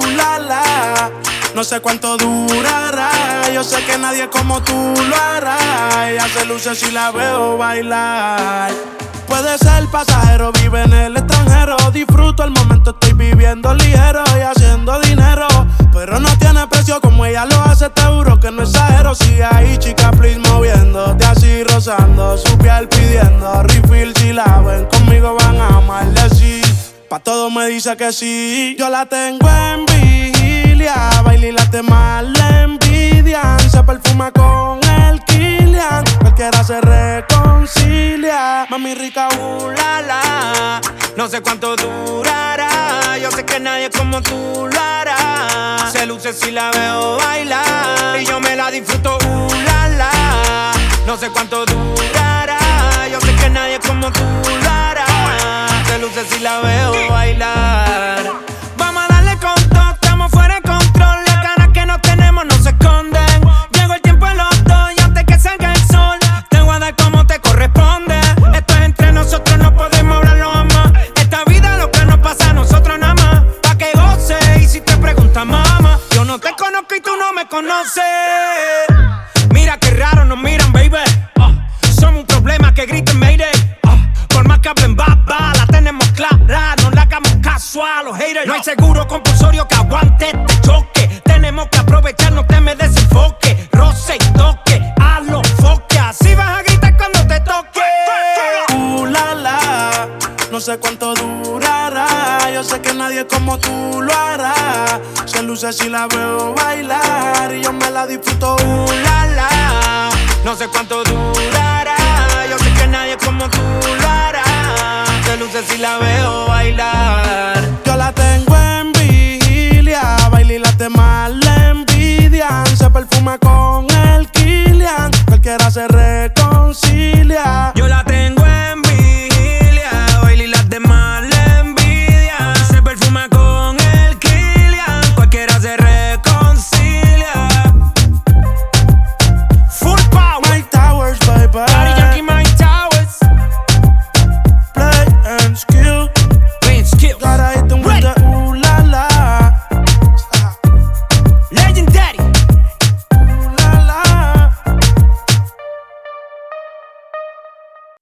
la la. No sé cuánto durará, yo sé que nadie como tú lo hará. Ella se luce si la veo bailar. Puede ser pasajero, vive en el extranjero. Disfruto el momento, estoy viviendo ligero y haciendo dinero. Pero no tiene precio como ella lo hace, te juro que no exagero. Sigue ahí, chica, please, moviéndote así, rozando su piel, pidiendo refill. Si la ven conmigo van a amarle, sí. Pa' todo me dice que sí. Yo la tengo en vigilia, baila y la temas le envidian. Se perfuma con el Kilian, cualquiera se reconcilia. Mami rica, la la. No sé cuánto durará, yo sé que nadie como tú lo hará. Se luce si la veo bailar y yo me la disfruto, la la. No sé cuánto durará, yo sé que nadie como tú lo hará. Se luce si la veo bailar. Vamos a darle con todo, estamos fuera de control. Las ganas que no tenemos no se esconden. Llegó el tiempo de los dos y antes que salga el sol te voy a dar como te corresponde. Esto es entre nosotros, no podemos hablarlo jamás. Esta vida lo que nos pasa a nosotros nada más. Pa' que goce y si te preguntas mamá, yo no te conozco y tú no me conoces. Mira qué raro nos miran, baby. Somos un problema que griten Mayday. Por más que hablen baba, la tenemos clara. No le hagamos caso a los haters. No hay seguro compulsorio que aguante este choque. Tenemos que aprovechar, no te me desenfoque. Roce y toque, a los foques. Así vas a gritar cuando te toque. la la. No sé cuánto durará, yo sé que nadie como tú lo hará. Se luce si la veo bailar y yo me la disfruto, la la. No sé cuánto durará, yo sé que nadie como tú lo hará. Se luce si la veo bailar. Yo la tengo en vigilia, baila y la temas le envidian. Se perfuma con